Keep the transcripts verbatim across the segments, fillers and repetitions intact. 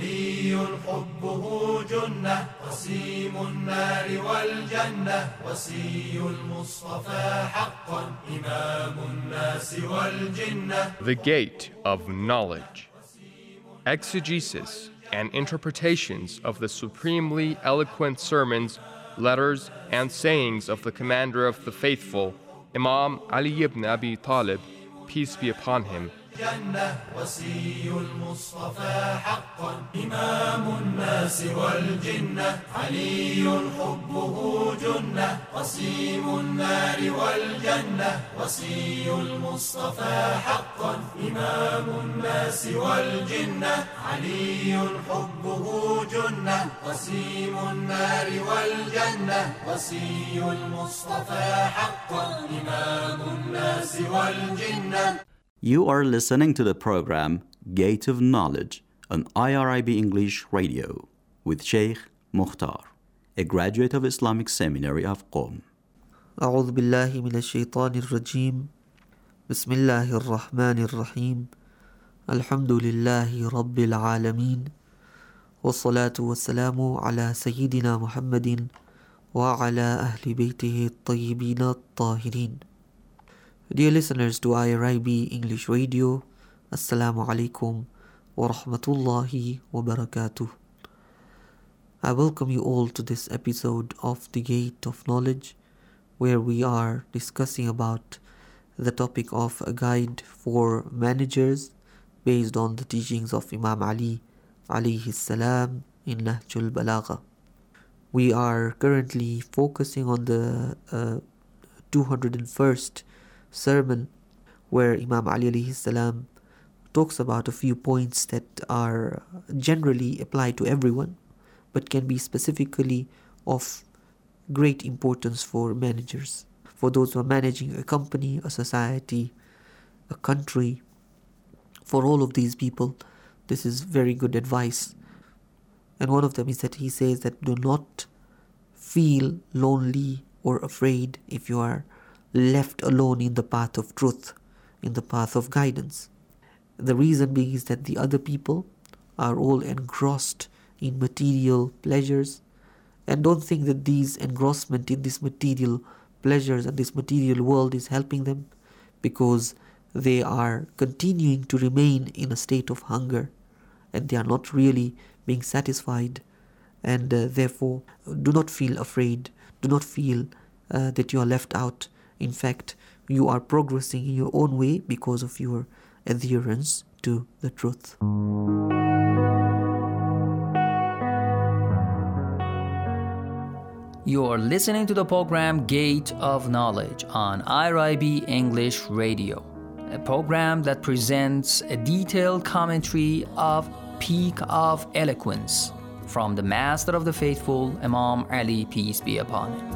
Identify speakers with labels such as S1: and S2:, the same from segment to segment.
S1: علي حبه جنة قسيم النار والجنة وصي المصطفى حقا إمام الناس والجنة.
S2: The Gate of Knowledge. Exegesis and interpretations of the supremely eloquent sermons, letters, and sayings of the Commander of the Faithful, Imam Ali ibn Abi Talib, peace be upon him.
S1: جنة وصي المصطفى حقا إمام الناس والجنة علي حبه جنة قسيم النار والجنة وصي المصطفى حقا إمام الناس والجنة علي حبه جنة قسيم النار والجنة وصي المصطفى حقا إمام الناس والجنة.
S3: You are listening to the program Gate of Knowledge on I R I B English Radio with Sheikh Mukhtar, a graduate of Islamic Seminary of Qom.
S4: أعوذ بالله من الشيطان الرجيم بسم الله الرحمن الرحيم الحمد لله رب العالمين والصلاة والسلام على سيدنا محمد وعلى أهل بيته الطيبين الطاهرين. Dear listeners to I R I B English Radio, Assalamu alaikum wa rahmatullahi wa barakatuh. I welcome you all to this episode of The Gate of Knowledge, where we are discussing about the topic of a guide for managers based on the teachings of Imam Ali alayhi salam in Nahjul Balagha. We are currently focusing on the uh, two hundred first sermon, where Imam Ali alayhi salam talks about a few points that are generally applied to everyone, but can be specifically of great importance for managers, for those who are managing a company, a society, a country. For all of these people, this is very good advice. And one of them is that he says that do not feel lonely or afraid if you are left alone in the path of truth, in the path of guidance. The reason being is that the other people are all engrossed in material pleasures, and don't think that these engrossment in this material pleasures and this material world is helping them, because they are continuing to remain in a state of hunger and they are not really being satisfied. And uh, therefore do not feel afraid, do not feel uh, that you are left out. In fact, you are progressing in your own way because of your adherence to the truth.
S5: You are listening to the program Gate of Knowledge on I R I B English Radio, a program that presents a detailed commentary of Peak of Eloquence from the Master of the Faithful, Imam Ali, peace be upon him.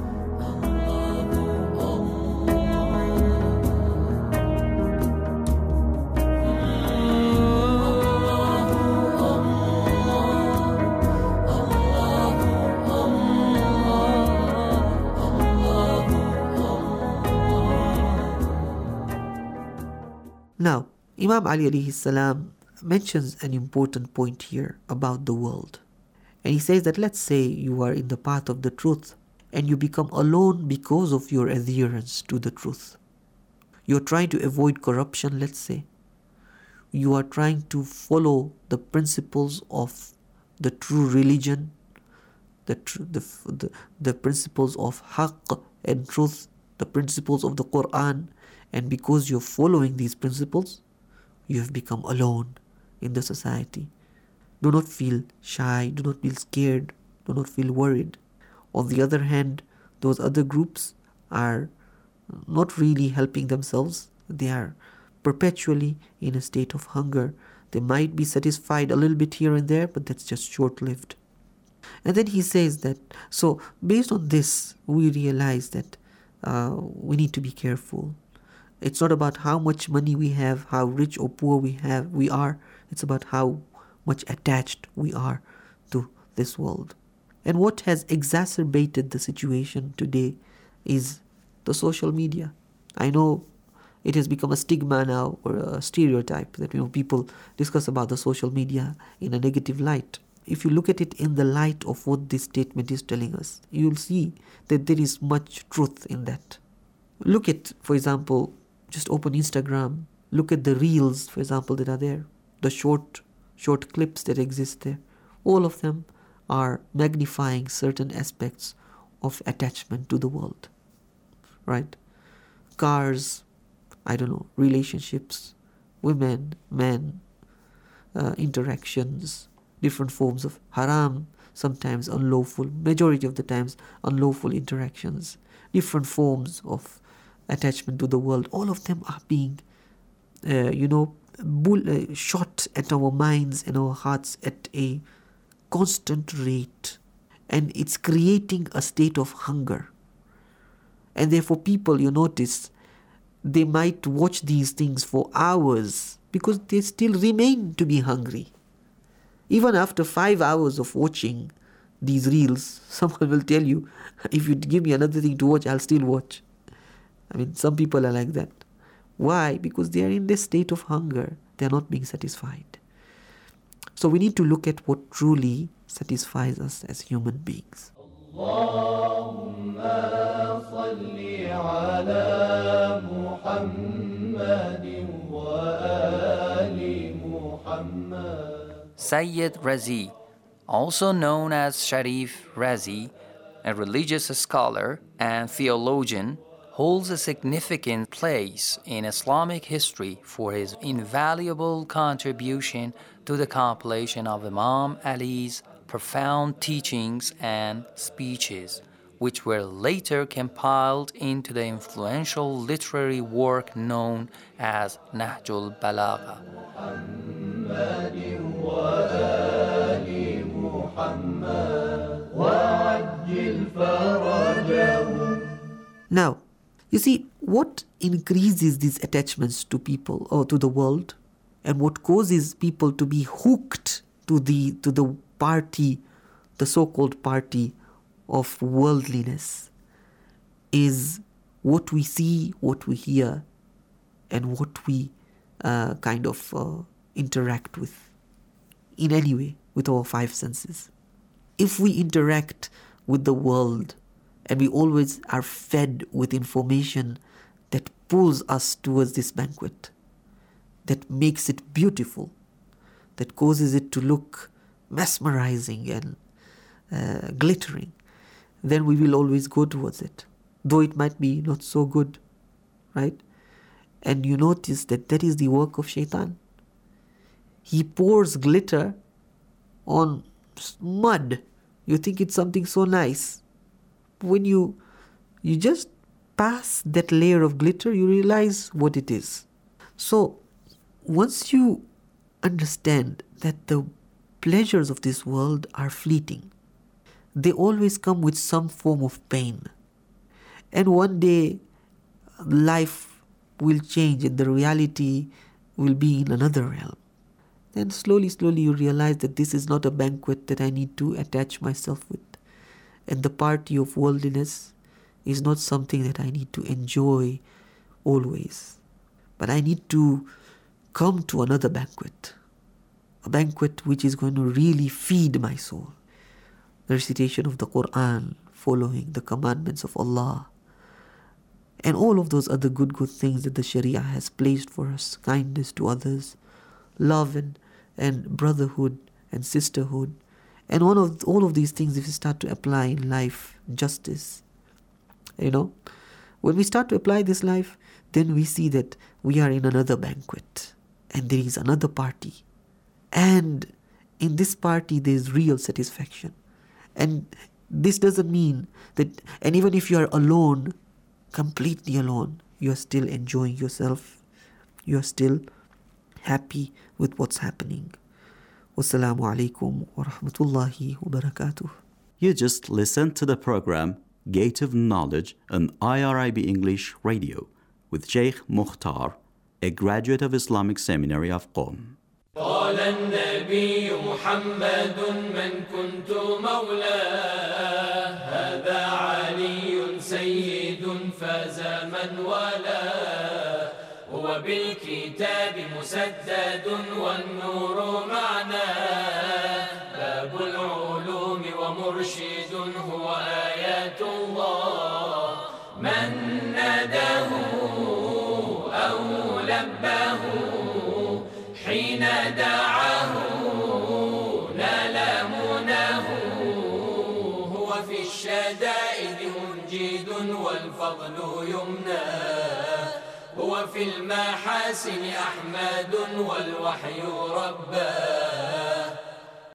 S4: Now, Imam Ali alayhi salam mentions an important point here about the world. And he says that let's say you are in the path of the truth and you become alone because of your adherence to the truth. You're trying to avoid corruption, let's say. You are trying to follow the principles of the true religion, the, tr- the, the, the principles of haqq and truth, the principles of the Quran. And because you're following these principles, you have become alone in the society. Do not feel shy, do not feel scared, do not feel worried. On the other hand, those other groups are not really helping themselves. They are perpetually in a state of hunger. They might be satisfied a little bit here and there, but that's just short-lived. And then he says that, so based on this, we realize that uh, we need to be careful. It's not about how much money we have, how rich or poor we have, we are. It's about how much attached we are to this world. And what has exacerbated the situation today is the social media. I know it has become a stigma now, or a stereotype, that you know people discuss about the social media in a negative light. If you look at it in the light of what this statement is telling us, you'll see that there is much truth in that. Look at, for example, just open Instagram, look at the reels, for example, that are there, the short, short clips that exist there. All of them are magnifying certain aspects of attachment to the world, right? Cars, I don't know, relationships, women, men, uh, interactions, different forms of haram, sometimes unlawful, majority of the times unlawful interactions, different forms of attachment to the world. All of them are being, uh, you know, bull, uh, shot at our minds and our hearts at a constant rate. And it's creating a state of hunger. And therefore people, you notice, they might watch these things for hours because they still remain to be hungry. Even after five hours of watching these reels, someone will tell you, if you give me another thing to watch, I'll still watch. I mean, some people are like that. Why? Because they are in this state of hunger. They are not being satisfied. So we need to look at what truly satisfies us as human beings.
S1: Allahumma salli ala Muhammadin wa ali Muhammad.
S5: Sayyid Razi, also known as Sharif Razi, a religious scholar and theologian, holds a significant place in Islamic history for his invaluable contribution to the compilation of Imam Ali's profound teachings and speeches, which were later compiled into the influential literary work known as Nahjul Balagha.
S4: Now, you see, what increases these attachments to people or to the world, and what causes people to be hooked to the to the party, the so-called party of worldliness, is what we see, what we hear, and what we uh, kind of uh, interact with in any way with our five senses. If we interact with the world and we always are fed with information that pulls us towards this banquet, that makes it beautiful, that causes it to look mesmerizing and uh, glittering, then we will always go towards it, though it might be not so good, right? And you notice that that is the work of Shaitan. He pours glitter on mud. You think it's something so nice. When you you just pass that layer of glitter, you realize what it is. So once you understand that the pleasures of this world are fleeting, they always come with some form of pain. And one day life will change and the reality will be in another realm. Then slowly, slowly you realize that this is not a banquet that I need to attach myself with. And the party of worldliness is not something that I need to enjoy always. But I need to come to another banquet. A banquet which is going to really feed my soul. The recitation of the Quran, following the commandments of Allah, and all of those other good, good things that the Sharia has placed for us. Kindness to others, love and, and brotherhood and sisterhood. And one of all of these things, if we start to apply in life, justice, you know, when we start to apply this life, then we see that we are in another banquet and there is another party. And in this party, there is real satisfaction. And this doesn't mean that, and even if you are alone, completely alone, you are still enjoying yourself. You are still happy with what's happening. Wassalamu alaikum wa rahmatullahi wa barakatuh.
S3: You just listened to the program Gate of Knowledge on I R I B English Radio with Sheikh Mukhtar, a graduate of Islamic Seminary of Qom.
S1: قال النبي محمد من كنت مولاه هذا علي سيد فاز من ولاه وبالكتاب مسدد والنور معناه، باب العلوم ومرشد هو آيات الله. من ناداه أو لباه حين دعاه نال مناه، هو في الشدائد منجد والفضل يمناه، هو في المحاسن أحمد والوحي رباه.